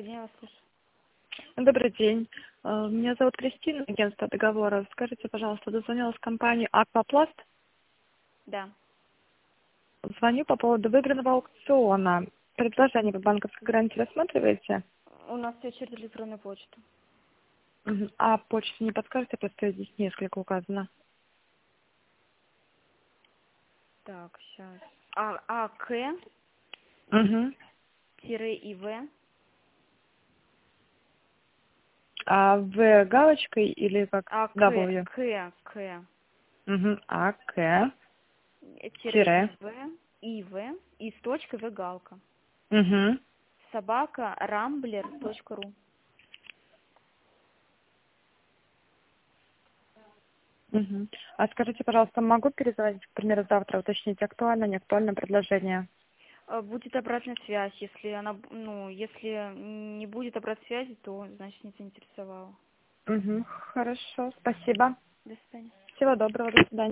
Добрый день, я вас слушаю. Добрый день. Меня зовут Кристина, агентство договора. Скажите, пожалуйста, дозвонилась в компанию «Аквапласт». Да. Звоню по поводу выигранного аукциона. Предложение по банковской гарантии рассматриваете? У нас все через электронную почту. Мгм. А почту не подскажете, просто здесь несколько указано. Так, сейчас. АК-ИВ Угу. А В галочкой или как W? К Угу. А, К, тире тире. ИВ и с точкой В галка. Угу. Собака rambler.ru. Угу. А скажите, пожалуйста, могу перезвонить, к примеру, завтра, уточнить, актуально, не актуально предложение? Будет обратная связь. Если она, если не будет обратной связи, то значит не заинтересовала. Угу. Хорошо, спасибо. До свидания. Всего доброго, до свидания.